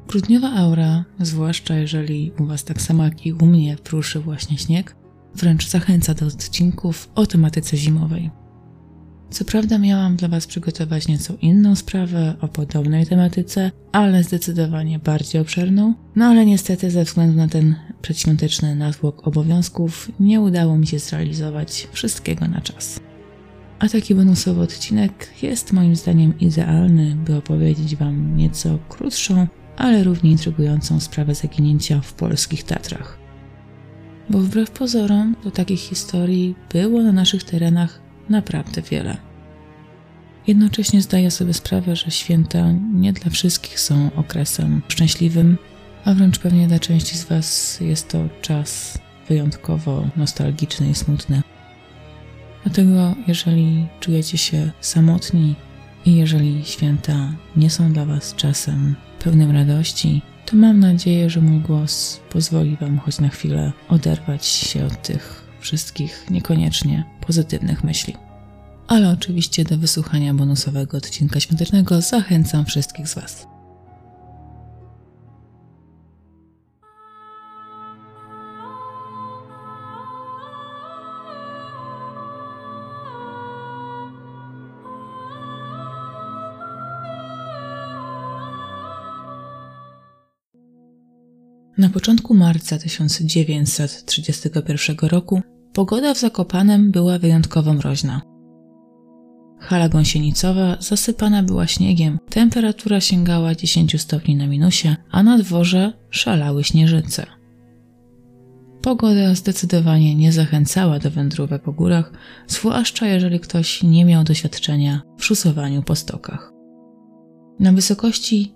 Grudniowa aura, zwłaszcza jeżeli u Was tak samo jak i u mnie pruszy właśnie śnieg, wręcz zachęca do odcinków o tematyce zimowej. Co prawda miałam dla Was przygotować nieco inną sprawę o podobnej tematyce, ale zdecydowanie bardziej obszerną, no ale niestety ze względu na ten przedświąteczny natłok obowiązków nie udało mi się zrealizować wszystkiego na czas. A taki bonusowy odcinek jest moim zdaniem idealny, by opowiedzieć Wam nieco krótszą, ale równie intrygującą sprawę zaginięcia w polskich Tatrach. Bo wbrew pozorom, to takich historii było na naszych terenach naprawdę wiele. Jednocześnie zdaję sobie sprawę, że święta nie dla wszystkich są okresem szczęśliwym, a wręcz pewnie dla części z Was jest to czas wyjątkowo nostalgiczny i smutny. Dlatego jeżeli czujecie się samotni i jeżeli święta nie są dla Was czasem pełnym radości, to mam nadzieję, że mój głos pozwoli Wam choć na chwilę oderwać się od tych wszystkich niekoniecznie pozytywnych myśli. Ale oczywiście do wysłuchania bonusowego odcinka świątecznego zachęcam wszystkich z Was. Na początku marca 1931 roku pogoda w Zakopanem była wyjątkowo mroźna. Hala gąsienicowa zasypana była śniegiem, temperatura sięgała 10 stopni na minusie, a na dworze szalały śnieżyce. Pogoda zdecydowanie nie zachęcała do wędrówek po górach, zwłaszcza jeżeli ktoś nie miał doświadczenia w szosowaniu po stokach. Na wysokości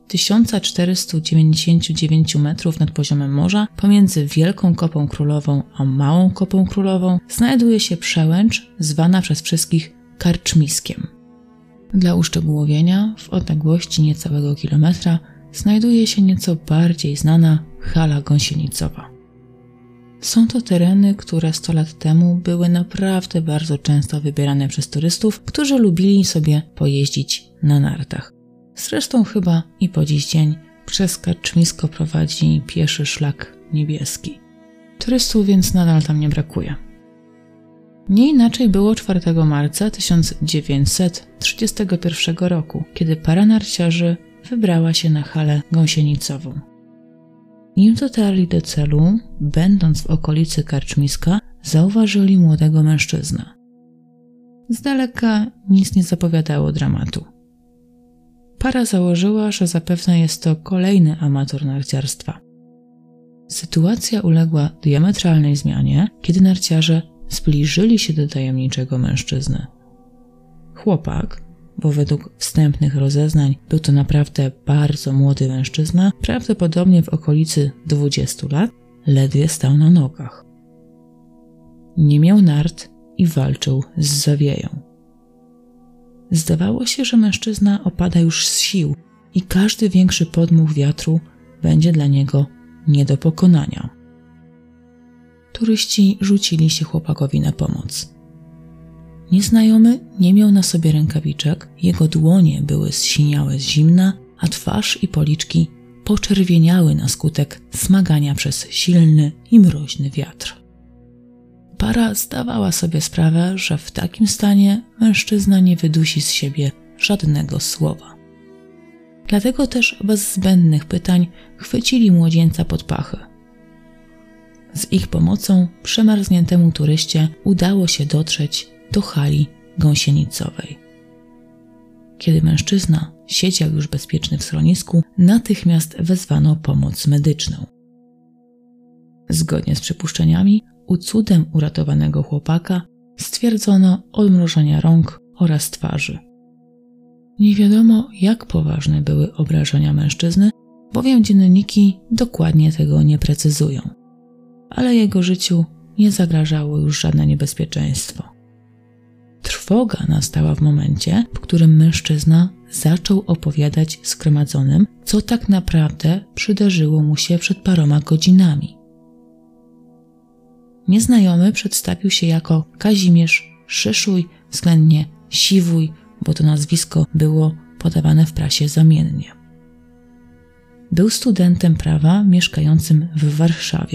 1499 metrów nad poziomem morza, pomiędzy Wielką Kopą Królową a Małą Kopą Królową, znajduje się przełęcz zwana przez wszystkich Karczmiskiem. Dla uszczegółowienia, w odległości niecałego kilometra znajduje się nieco bardziej znana hala gąsienicowa. Są to tereny, które 100 lat temu były naprawdę bardzo często wybierane przez turystów, którzy lubili sobie pojeździć na nartach. Zresztą chyba i po dziś dzień przez Karczmisko prowadzi pieszy szlak niebieski. Turystów więc nadal tam nie brakuje. Nie inaczej było 4 marca 1931 roku, kiedy para narciarzy wybrała się na halę gąsienicową. Nim dotarli do celu, będąc w okolicy Karczmiska, zauważyli młodego mężczyznę. Z daleka nic nie zapowiadało dramatu. Para założyła, że zapewne jest to kolejny amator narciarstwa. Sytuacja uległa diametralnej zmianie, kiedy narciarze zbliżyli się do tajemniczego mężczyzny. Chłopak, bo według wstępnych rozeznań był to naprawdę bardzo młody mężczyzna, prawdopodobnie w okolicy 20 lat, ledwie stał na nogach. Nie miał nart i walczył z zawieją. Zdawało się, że mężczyzna opada już z sił i każdy większy podmuch wiatru będzie dla niego nie do pokonania. Turyści rzucili się chłopakowi na pomoc. Nieznajomy nie miał na sobie rękawiczek, jego dłonie były zsiniałe z zimna, a twarz i policzki poczerwieniały na skutek smagania przez silny i mroźny wiatr. Para zdawała sobie sprawę, że w takim stanie mężczyzna nie wydusi z siebie żadnego słowa. Dlatego też bez zbędnych pytań chwycili młodzieńca pod pachy. Z ich pomocą przemarzniętemu turyście udało się dotrzeć do hali gąsienicowej. Kiedy mężczyzna siedział już bezpieczny w schronisku, natychmiast wezwano pomoc medyczną. Zgodnie z przypuszczeniami, u cudem uratowanego chłopaka stwierdzono odmrożenia rąk oraz twarzy. Nie wiadomo, jak poważne były obrażenia mężczyzny, bowiem dzienniki dokładnie tego nie precyzują. Ale jego życiu nie zagrażało już żadne niebezpieczeństwo. Trwoga nastała w momencie, w którym mężczyzna zaczął opowiadać zgromadzonym, co tak naprawdę przydarzyło mu się przed paroma godzinami. Nieznajomy przedstawił się jako Kazimierz Szyszuj, względnie Siwuj, bo to nazwisko było podawane w prasie zamiennie. był studentem prawa mieszkającym w Warszawie.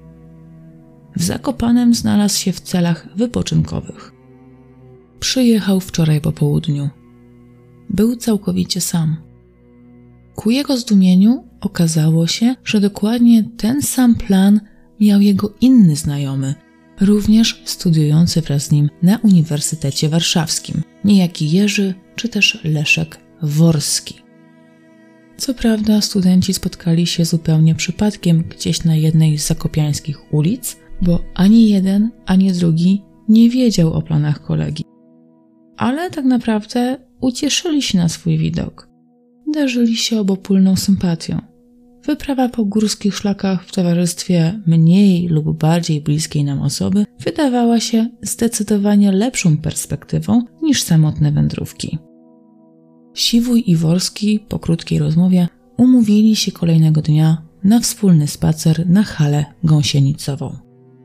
W Zakopanem znalazł się w celach wypoczynkowych. Przyjechał wczoraj po południu. Był całkowicie sam. Ku jego zdumieniu okazało się, że dokładnie ten sam plan miał jego inny znajomy, również studiujący wraz z nim na Uniwersytecie Warszawskim, niejaki Jerzy czy też Leszek Worski. Co prawda studenci spotkali się zupełnie przypadkiem gdzieś na jednej z zakopiańskich ulic, bo ani jeden, ani drugi nie wiedział o planach kolegi. Ale tak naprawdę ucieszyli się na swój widok. Darzyli się obopólną sympatią. Wyprawa po górskich szlakach w towarzystwie mniej lub bardziej bliskiej nam osoby wydawała się zdecydowanie lepszą perspektywą niż samotne wędrówki. Siwuj i Worski po krótkiej rozmowie umówili się kolejnego dnia na wspólny spacer na halę gąsienicową.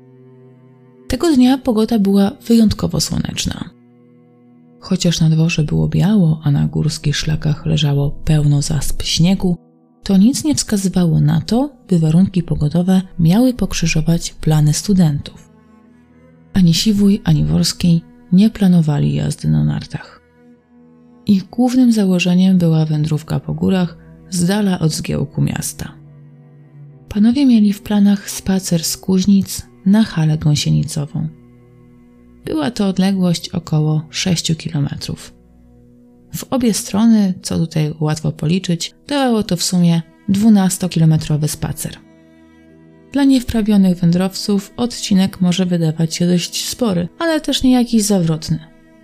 Tego dnia pogoda była wyjątkowo słoneczna. Chociaż na dworze było biało, a na górskich szlakach leżało pełno zasp śniegu, to nic nie wskazywało na to, by warunki pogodowe miały pokrzyżować plany studentów. Ani Siwuj, ani Worski nie planowali jazdy na nartach. Ich głównym założeniem była wędrówka po górach z dala od zgiełku miasta. Panowie mieli w planach spacer z Kuźnic na halę gąsienicową. Była to odległość około 6 kilometrów. W obie strony, co tutaj łatwo policzyć, dawało to w sumie 12-kilometrowy spacer. Dla niewprawionych wędrowców odcinek może wydawać się dość spory, ale też nie jakiś zawrotny.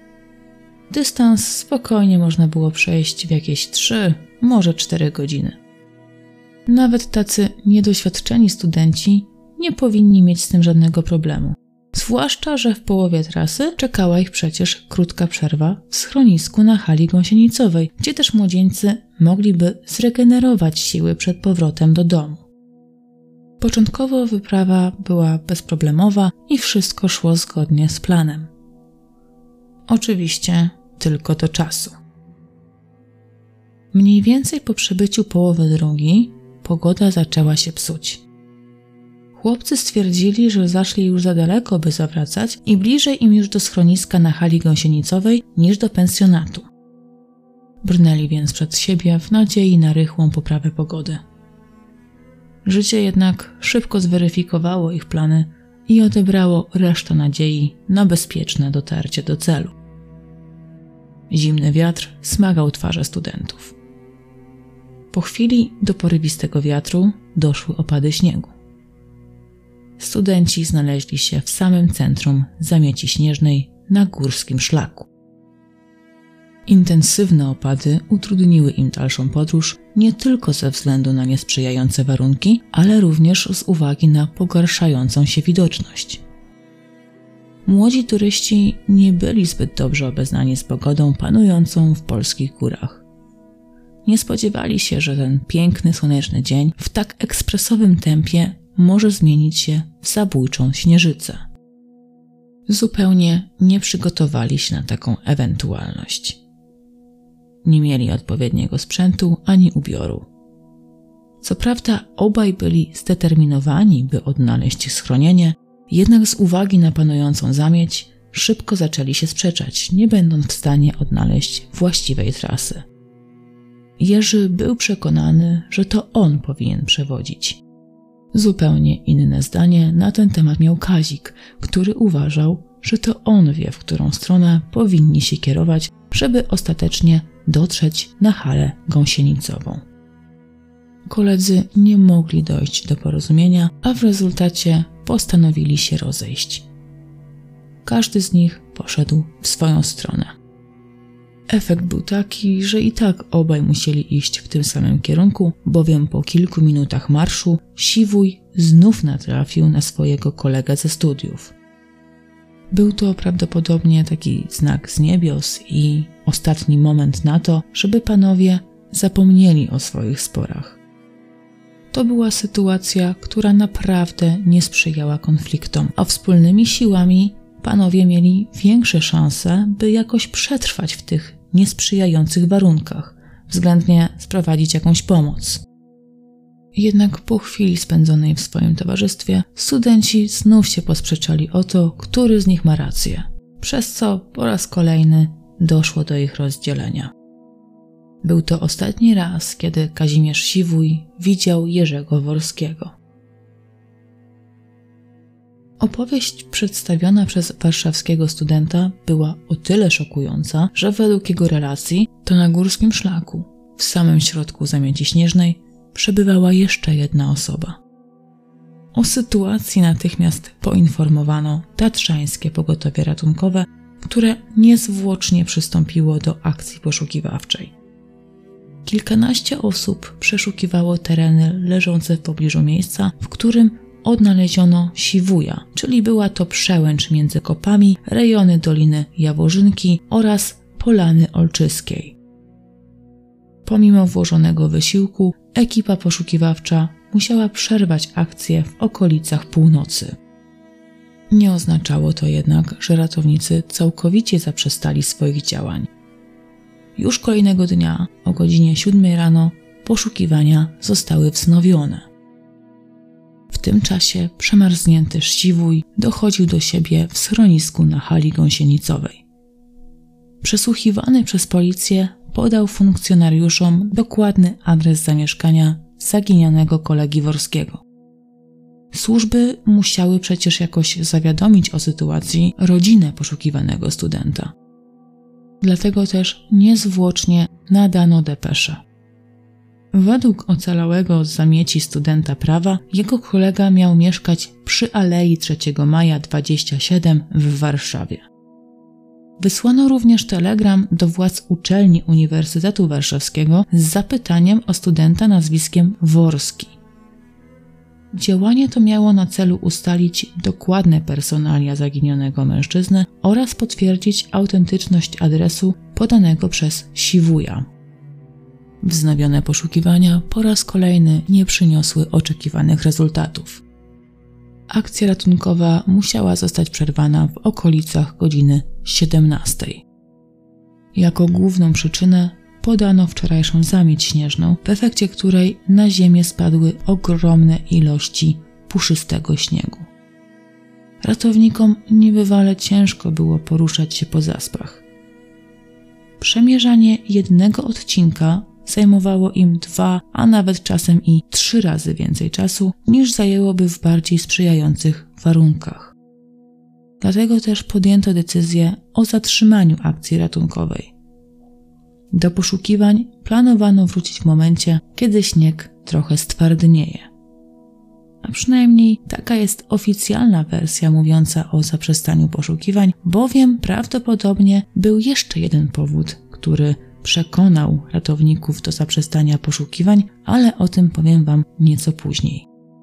Dystans spokojnie można było przejść w jakieś 3, może 4 godziny. Nawet tacy niedoświadczeni studenci nie powinni mieć z tym żadnego problemu. Zwłaszcza, że w połowie trasy czekała ich przecież krótka przerwa w schronisku na hali gąsienicowej, gdzie też młodzieńcy mogliby zregenerować siły przed powrotem do domu. Początkowo wyprawa była bezproblemowa i wszystko szło zgodnie z planem. Oczywiście tylko do czasu. Mniej więcej po przebyciu połowy drogi pogoda zaczęła się psuć. Chłopcy stwierdzili, że zaszli już za daleko, by zawracać i bliżej im już do schroniska na hali gąsienicowej niż do pensjonatu. Brnęli więc przed siebie w nadziei na rychłą poprawę pogody. Życie jednak szybko zweryfikowało ich plany i odebrało resztę nadziei na bezpieczne dotarcie do celu. Zimny wiatr smagał twarze studentów. Po chwili do porywistego wiatru doszły opady śniegu. Studenci znaleźli się w samym centrum zamieci śnieżnej na górskim szlaku. Intensywne opady utrudniły im dalszą podróż nie tylko ze względu na niesprzyjające warunki, ale również z uwagi na pogarszającą się widoczność. Młodzi turyści nie byli zbyt dobrze obeznani z pogodą panującą w polskich górach. Nie spodziewali się, że ten piękny, słoneczny dzień w tak ekspresowym tempie może zmienić się w zabójczą śnieżycę. Zupełnie nie przygotowali się na taką ewentualność. Nie mieli odpowiedniego sprzętu ani ubioru. Co prawda obaj byli zdeterminowani, by odnaleźć schronienie, jednak z uwagi na panującą zamieć szybko zaczęli się sprzeczać, nie będąc w stanie odnaleźć właściwej trasy. Jerzy był przekonany, że to on powinien przewodzić. Zupełnie inne zdanie na ten temat miał Kazik, który uważał, że to on wie, w którą stronę powinni się kierować, żeby ostatecznie dotrzeć na halę gąsienicową. Koledzy nie mogli dojść do porozumienia, a w rezultacie postanowili się rozejść. Każdy z nich poszedł w swoją stronę. Efekt był taki, że i tak obaj musieli iść w tym samym kierunku, bowiem po kilku minutach marszu Siwuj znów natrafił na swojego kolegę ze studiów. Był to prawdopodobnie taki znak z niebios i ostatni moment na to, żeby panowie zapomnieli o swoich sporach. To była sytuacja, która naprawdę nie sprzyjała konfliktom, a wspólnymi siłami panowie mieli większe szanse, by jakoś przetrwać w tych niesprzyjających warunkach, względnie sprowadzić jakąś pomoc. Jednak po chwili spędzonej w swoim towarzystwie studenci znów się posprzeczali o to, który z nich ma rację, przez co po raz kolejny doszło do ich rozdzielenia. Był to ostatni raz, kiedy Kazimierz Siwój widział Jerzego Worskiego. Opowieść przedstawiona przez warszawskiego studenta była o tyle szokująca, że według jego relacji to na górskim szlaku, w samym środku zamieci śnieżnej, przebywała jeszcze jedna osoba. O sytuacji natychmiast poinformowano tatrzańskie pogotowie ratunkowe, które niezwłocznie przystąpiło do akcji poszukiwawczej. Kilkanaście osób przeszukiwało tereny leżące w pobliżu miejsca, w którym odnaleziono Siwója, czyli była to przełęcz między kopami, rejony Doliny Jaworzynki oraz Polany Olczyskiej. Pomimo włożonego wysiłku, ekipa poszukiwawcza musiała przerwać akcję w okolicach północy. Nie oznaczało to jednak, że ratownicy całkowicie zaprzestali swoich działań. Już kolejnego dnia, o godzinie 7 rano, poszukiwania zostały wznowione. W tym czasie przemarznięty Siwój dochodził do siebie w schronisku na hali gąsienicowej. Przesłuchiwany przez policję podał funkcjonariuszom dokładny adres zamieszkania zaginionego kolegi Worskiego. Służby musiały przecież jakoś zawiadomić o sytuacji rodzinę poszukiwanego studenta. Dlatego też niezwłocznie nadano depeszę. Według ocalałego z zamieci studenta prawa, jego kolega miał mieszkać przy Alei 3 Maja 27 w Warszawie. Wysłano również telegram do władz uczelni Uniwersytetu Warszawskiego z zapytaniem o studenta nazwiskiem Worski. Działanie to miało na celu ustalić dokładne personalia zaginionego mężczyzny oraz potwierdzić autentyczność adresu podanego przez Siwója. Wznowione poszukiwania po raz kolejny nie przyniosły oczekiwanych rezultatów. Akcja ratunkowa musiała zostać przerwana w okolicach godziny 17. Jako główną przyczynę podano wczorajszą zamieć śnieżną, w efekcie której na ziemię spadły ogromne ilości puszystego śniegu. Ratownikom niebywale ciężko było poruszać się po zaspach. Przemierzanie jednego odcinka zajmowało im 2, a nawet czasem i 3 razy więcej czasu, niż zajęłoby w bardziej sprzyjających warunkach. Dlatego też podjęto decyzję o zatrzymaniu akcji ratunkowej. Do poszukiwań planowano wrócić w momencie, kiedy śnieg trochę stwardnieje. A przynajmniej taka jest oficjalna wersja mówiąca o zaprzestaniu poszukiwań, bowiem prawdopodobnie był jeszcze jeden powód, który przekonał ratowników do zaprzestania poszukiwań, ale o tym powiem Wam nieco później.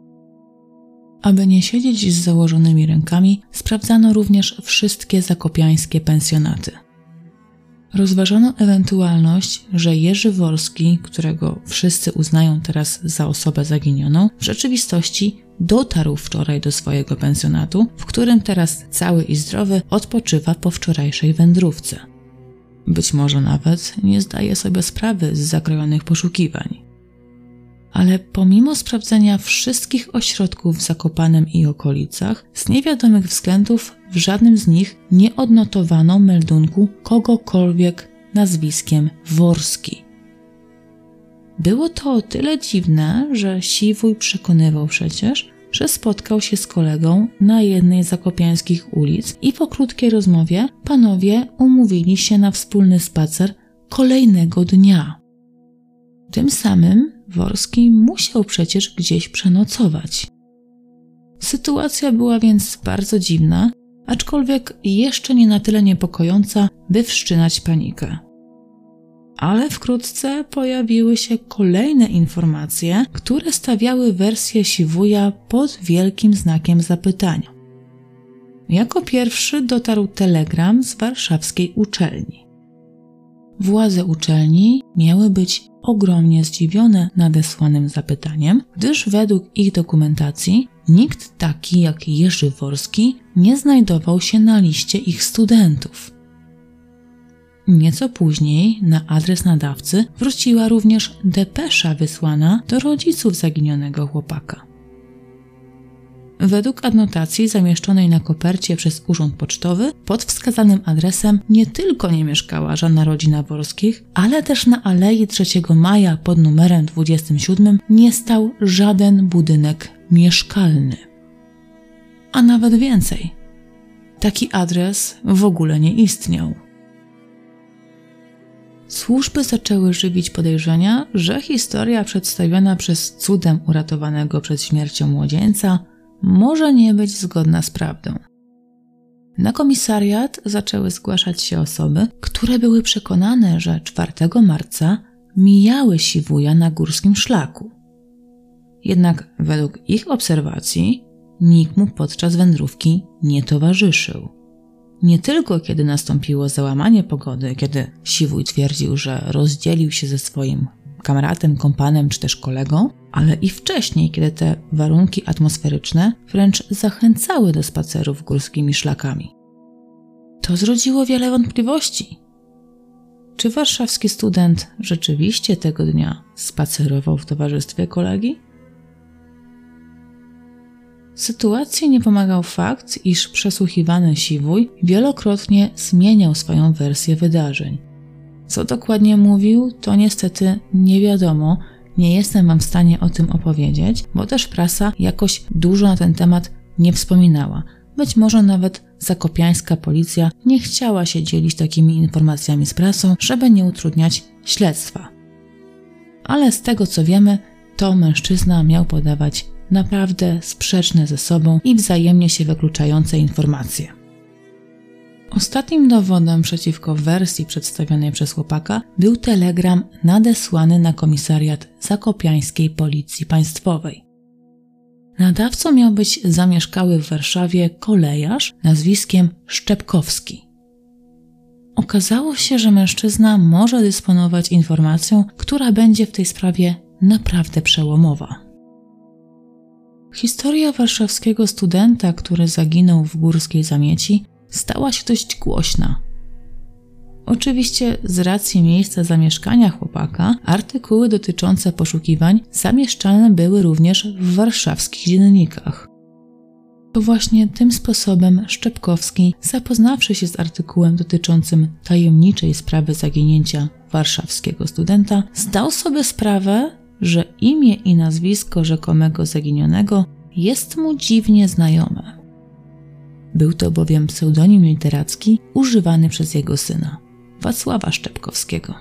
Aby nie siedzieć z założonymi rękami, sprawdzano również wszystkie zakopiańskie pensjonaty. Rozważono ewentualność, że Jerzy Worski, którego wszyscy uznają teraz za osobę zaginioną, w rzeczywistości dotarł wczoraj do swojego pensjonatu, w którym teraz cały i zdrowy odpoczywa po wczorajszej wędrówce. Być może nawet nie zdaje sobie sprawy z zakrojonych poszukiwań. Ale pomimo sprawdzenia wszystkich ośrodków w Zakopanem i okolicach, z niewiadomych względów w żadnym z nich nie odnotowano meldunku kogokolwiek nazwiskiem Worski. Było to o tyle dziwne, że Siwój przekonywał przecież, że spotkał się z kolegą na jednej z zakopiańskich ulic i po krótkiej rozmowie panowie umówili się na wspólny spacer kolejnego dnia. Tym samym Worski musiał przecież gdzieś przenocować. Sytuacja była więc bardzo dziwna, aczkolwiek jeszcze nie na tyle niepokojąca, by wszczynać panikę. Ale wkrótce pojawiły się kolejne informacje, które stawiały wersję Siwója pod wielkim znakiem zapytania. Jako pierwszy dotarł telegram z warszawskiej uczelni. Władze uczelni miały być ogromnie zdziwione nadesłanym zapytaniem, gdyż według ich dokumentacji nikt taki jak Jerzy Worski nie znajdował się na liście ich studentów. Nieco później na adres nadawcy wróciła również depesza wysłana do rodziców zaginionego chłopaka. Według adnotacji zamieszczonej na kopercie przez Urząd Pocztowy pod wskazanym adresem nie tylko nie mieszkała żadna rodzina Worskich, ale też na Alei 3 Maja pod numerem 27 nie stał żaden budynek mieszkalny. A nawet więcej. Taki adres w ogóle nie istniał. Służby zaczęły żywić podejrzenia, że historia przedstawiona przez cudem uratowanego przed śmiercią młodzieńca może nie być zgodna z prawdą. Na komisariat zaczęły zgłaszać się osoby, które były przekonane, że 4 marca mijały Siwuja na górskim szlaku. Jednak według ich obserwacji nikt mu podczas wędrówki nie towarzyszył. Nie tylko kiedy nastąpiło załamanie pogody, kiedy Siwuj twierdził, że rozdzielił się ze swoim kamratem, kompanem czy też kolegą, ale i wcześniej, kiedy te warunki atmosferyczne wręcz zachęcały do spacerów górskimi szlakami. To zrodziło wiele wątpliwości. Czy warszawski student rzeczywiście tego dnia spacerował w towarzystwie kolegi? Sytuacji nie pomagał fakt, iż przesłuchiwany Siwuj wielokrotnie zmieniał swoją wersję wydarzeń. Co dokładnie mówił, to niestety nie wiadomo, nie jestem wam w stanie o tym opowiedzieć, bo też prasa jakoś dużo na ten temat nie wspominała. Być może nawet zakopiańska policja nie chciała się dzielić takimi informacjami z prasą, żeby nie utrudniać śledztwa. Ale z tego co wiemy, to mężczyzna miał podawać naprawdę sprzeczne ze sobą i wzajemnie się wykluczające informacje. Ostatnim dowodem przeciwko wersji przedstawionej przez chłopaka był telegram nadesłany na komisariat zakopiańskiej Policji Państwowej. Nadawcą miał być zamieszkały w Warszawie kolejarz nazwiskiem Szczepkowski. Okazało się, że mężczyzna może dysponować informacją, która będzie w tej sprawie naprawdę przełomowa. Historia warszawskiego studenta, który zaginął w górskiej zamieci, stała się dość głośna. Oczywiście z racji miejsca zamieszkania chłopaka artykuły dotyczące poszukiwań zamieszczane były również w warszawskich dziennikach. To właśnie tym sposobem Szczepkowski, zapoznawszy się z artykułem dotyczącym tajemniczej sprawy zaginięcia warszawskiego studenta, zdał sobie sprawę, że imię i nazwisko rzekomego zaginionego jest mu dziwnie znajome. Był to bowiem pseudonim literacki używany przez jego syna, Wacława Szczepkowskiego.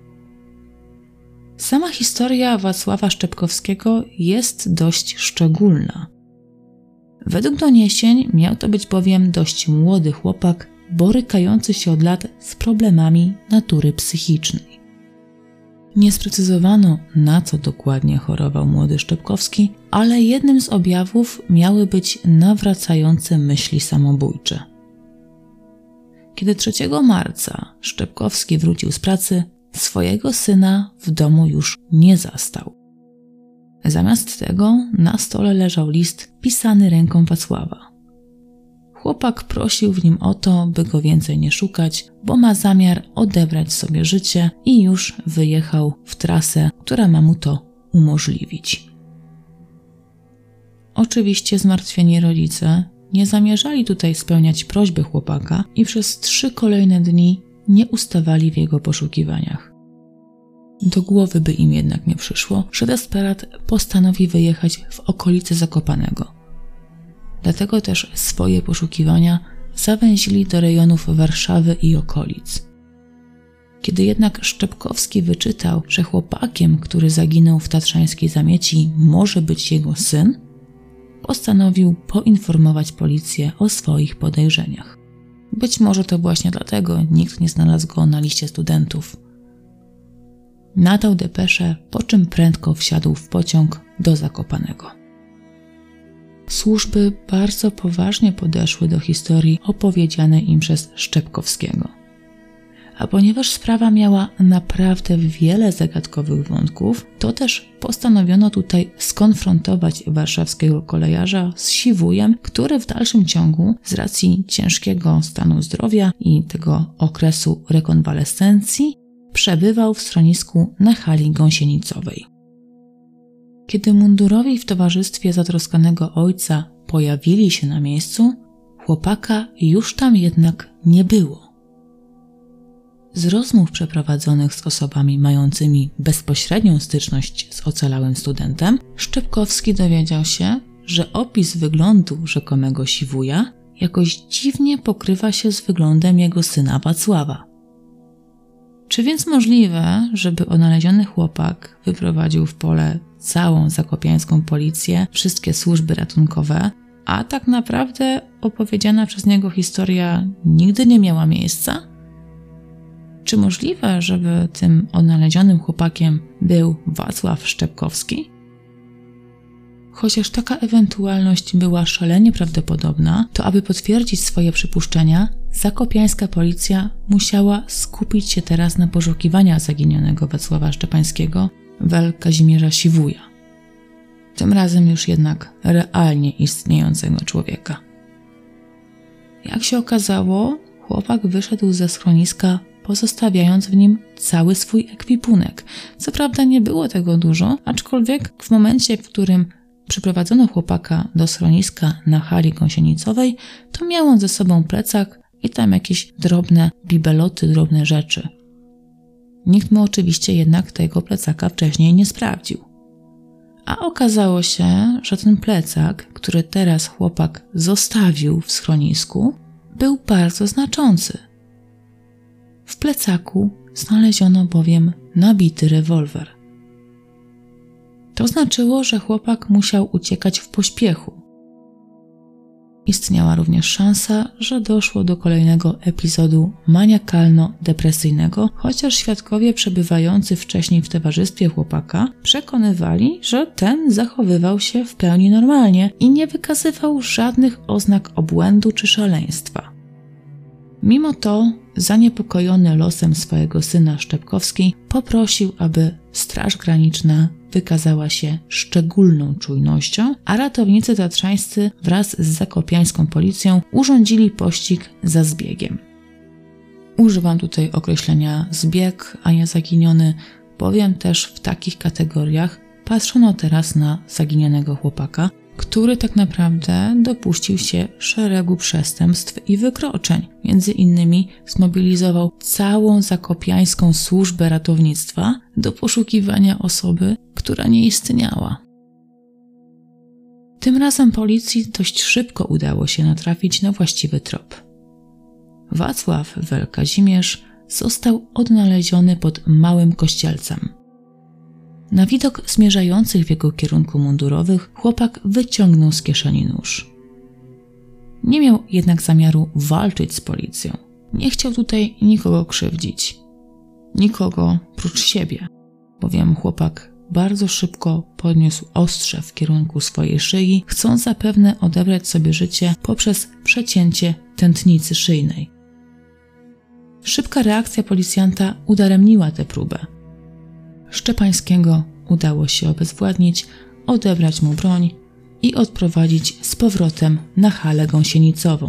Sama historia Wacława Szczepkowskiego jest dość szczególna. Według doniesień miał to być bowiem dość młody chłopak, borykający się od lat z problemami natury psychicznej. Nie sprecyzowano, na co dokładnie chorował młody Szczepkowski, ale jednym z objawów miały być nawracające myśli samobójcze. Kiedy 3 marca Szczepkowski wrócił z pracy, swojego syna w domu już nie zastał. Zamiast tego na stole leżał list pisany ręką Wacława. Chłopak prosił w nim o to, by go więcej nie szukać, bo ma zamiar odebrać sobie życie i już wyjechał w trasę, która ma mu to umożliwić. Oczywiście zmartwieni rodzice nie zamierzali tutaj spełniać prośby chłopaka i przez 3 kolejne dni nie ustawali w jego poszukiwaniach. Do głowy by im jednak nie przyszło, że desperat postanowi wyjechać w okolice Zakopanego. Dlatego też swoje poszukiwania zawęzili do rejonów Warszawy i okolic. Kiedy jednak Szczepkowski wyczytał, że chłopakiem, który zaginął w tatrzańskiej zamieci, może być jego syn, postanowił poinformować policję o swoich podejrzeniach. Być może to właśnie dlatego nikt nie znalazł go na liście studentów. Nadał depeszę, po czym prędko wsiadł w pociąg do Zakopanego. Służby bardzo poważnie podeszły do historii opowiedzianej im przez Szczepkowskiego. A ponieważ sprawa miała naprawdę wiele zagadkowych wątków, to też postanowiono tutaj skonfrontować warszawskiego kolejarza z Siwujem, który w dalszym ciągu z racji ciężkiego stanu zdrowia i tego okresu rekonwalescencji przebywał w schronisku na hali gąsienicowej. Kiedy mundurowi w towarzystwie zatroskanego ojca pojawili się na miejscu, chłopaka już tam jednak nie było. Z rozmów przeprowadzonych z osobami mającymi bezpośrednią styczność z ocalałym studentem, Szczepkowski dowiedział się, że opis wyglądu rzekomego Siwuja jakoś dziwnie pokrywa się z wyglądem jego syna Wacława. Czy więc możliwe, żeby odnaleziony chłopak wyprowadził w pole całą zakopiańską policję, wszystkie służby ratunkowe, a tak naprawdę opowiedziana przez niego historia nigdy nie miała miejsca? Czy możliwe, żeby tym odnalezionym chłopakiem był Wacław Szczepkowski? Chociaż taka ewentualność była szalenie prawdopodobna, to aby potwierdzić swoje przypuszczenia, zakopiańska policja musiała skupić się teraz na poszukiwaniach zaginionego Wacława Szczepańskiego wel Kazimierza Siwuja. Tym razem już jednak realnie istniejącego człowieka. Jak się okazało, chłopak wyszedł ze schroniska, pozostawiając w nim cały swój ekwipunek. Co prawda nie było tego dużo, aczkolwiek w momencie, w którym przyprowadzono chłopaka do schroniska na hali gąsienicowej, to miał on ze sobą plecak i tam jakieś drobne bibeloty, drobne rzeczy. Nikt mu oczywiście jednak tego plecaka wcześniej nie sprawdził. A okazało się, że ten plecak, który teraz chłopak zostawił w schronisku, był bardzo znaczący. W plecaku znaleziono bowiem nabity rewolwer. To znaczyło, że chłopak musiał uciekać w pośpiechu. Istniała również szansa, że doszło do kolejnego epizodu maniakalno-depresyjnego, chociaż świadkowie przebywający wcześniej w towarzystwie chłopaka przekonywali, że ten zachowywał się w pełni normalnie i nie wykazywał żadnych oznak obłędu czy szaleństwa. Mimo to zaniepokojony losem swojego syna Szczepkowski poprosił, aby Straż Graniczna wykazała się szczególną czujnością, a ratownicy tatrzańscy wraz z zakopiańską policją urządzili pościg za zbiegiem. Używam tutaj określenia zbieg, a nie zaginiony, bowiem też w takich kategoriach patrzono teraz na zaginionego chłopaka, który tak naprawdę dopuścił się szeregu przestępstw i wykroczeń. Między innymi zmobilizował całą zakopiańską służbę ratownictwa do poszukiwania osoby, która nie istniała. Tym razem policji dość szybko udało się natrafić na właściwy trop. Wacław wel Kazimierz został odnaleziony pod Małym Kościelcem. Na widok zmierzających w jego kierunku mundurowych chłopak wyciągnął z kieszeni nóż. Nie miał jednak zamiaru walczyć z policją. Nie chciał tutaj nikogo krzywdzić. Nikogo prócz siebie, bowiem chłopak bardzo szybko podniósł ostrze w kierunku swojej szyi, chcąc zapewne odebrać sobie życie poprzez przecięcie tętnicy szyjnej. Szybka reakcja policjanta udaremniła tę próbę. Szczepańskiego udało się obezwładnić, odebrać mu broń i odprowadzić z powrotem na halę gąsienicową.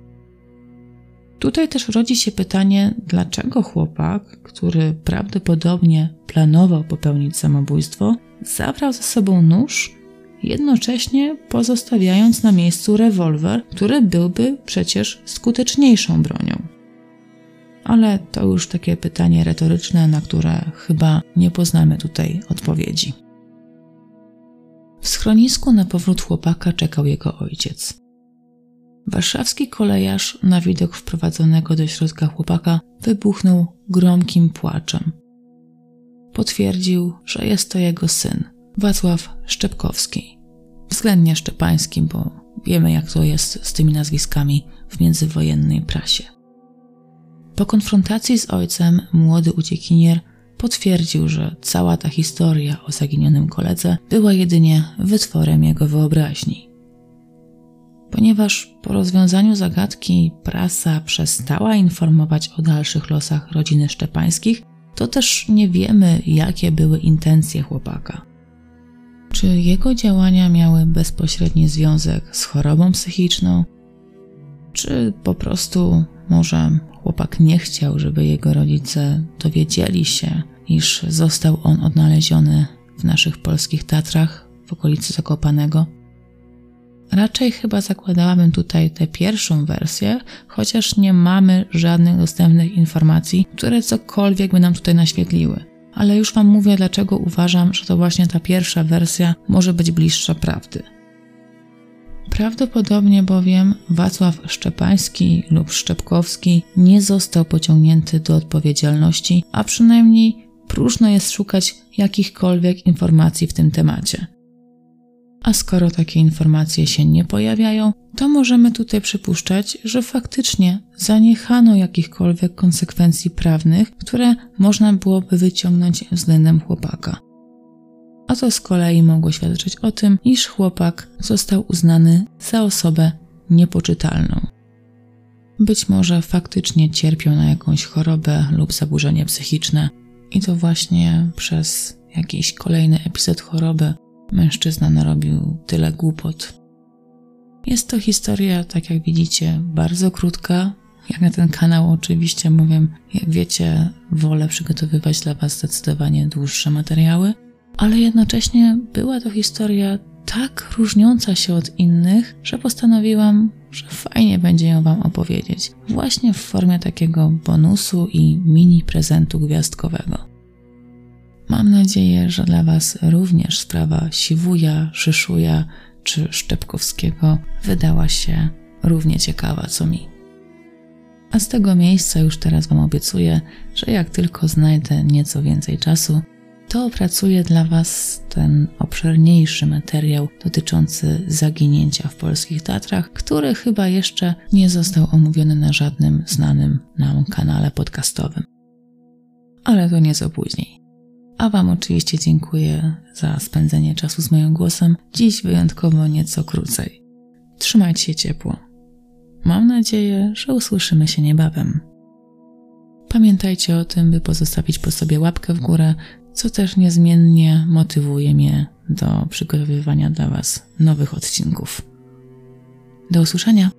Tutaj też rodzi się pytanie, dlaczego chłopak, który prawdopodobnie planował popełnić samobójstwo, zabrał ze sobą nóż, jednocześnie pozostawiając na miejscu rewolwer, który byłby przecież skuteczniejszą bronią. Ale to już takie pytanie retoryczne, na które chyba nie poznamy tutaj odpowiedzi. W schronisku na powrót chłopaka czekał jego ojciec. Warszawski kolejarz na widok wprowadzonego do środka chłopaka wybuchnął gromkim płaczem. Potwierdził, że jest to jego syn, Wacław Szczepkowski. Względnie Szczepański, bo wiemy, jak to jest z tymi nazwiskami w międzywojennej prasie. Po konfrontacji z ojcem młody uciekinier potwierdził, że cała ta historia o zaginionym koledze była jedynie wytworem jego wyobraźni. Ponieważ po rozwiązaniu zagadki prasa przestała informować o dalszych losach rodziny Szczepańskich, to też nie wiemy, jakie były intencje chłopaka. Czy jego działania miały bezpośredni związek z chorobą psychiczną? Czy po prostu może chłopak nie chciał, żeby jego rodzice dowiedzieli się, iż został on odnaleziony w naszych polskich Tatrach w okolicy Zakopanego? Raczej chyba zakładałabym tutaj tę pierwszą wersję, chociaż nie mamy żadnych dostępnych informacji, które cokolwiek by nam tutaj naświetliły. Ale już Wam mówię, dlaczego uważam, że to właśnie ta pierwsza wersja może być bliższa prawdy. Prawdopodobnie bowiem Wacław Szczepański lub Szczepkowski nie został pociągnięty do odpowiedzialności, a przynajmniej próżno jest szukać jakichkolwiek informacji w tym temacie. A skoro takie informacje się nie pojawiają, to możemy tutaj przypuszczać, że faktycznie zaniechano jakichkolwiek konsekwencji prawnych, które można byłoby wyciągnąć względem chłopaka. A to z kolei mogło świadczyć o tym, iż chłopak został uznany za osobę niepoczytalną. Być może faktycznie cierpiał na jakąś chorobę lub zaburzenie psychiczne i to właśnie przez jakiś kolejny epizod choroby mężczyzna narobił tyle głupot. Jest to historia, tak jak widzicie, bardzo krótka, jak na ten kanał oczywiście, bowiem, jak wiecie, wolę przygotowywać dla Was zdecydowanie dłuższe materiały, ale jednocześnie była to historia tak różniąca się od innych, że postanowiłam, że fajnie będzie ją Wam opowiedzieć, właśnie w formie takiego bonusu i mini prezentu gwiazdkowego. Mam nadzieję, że dla Was również sprawa Siwuja, Szyszuja czy Szczepkowskiego wydała się równie ciekawa co mi. A z tego miejsca już teraz Wam obiecuję, że jak tylko znajdę nieco więcej czasu, to opracuję dla Was ten obszerniejszy materiał dotyczący zaginięcia w polskich Tatrach, który chyba jeszcze nie został omówiony na żadnym znanym nam kanale podcastowym. Ale to nieco później. A Wam oczywiście dziękuję za spędzenie czasu z moim głosem, dziś wyjątkowo nieco krócej. Trzymajcie się ciepło. Mam nadzieję, że usłyszymy się niebawem. Pamiętajcie o tym, by pozostawić po sobie łapkę w górę, co też niezmiennie motywuje mnie do przygotowywania dla Was nowych odcinków. Do usłyszenia!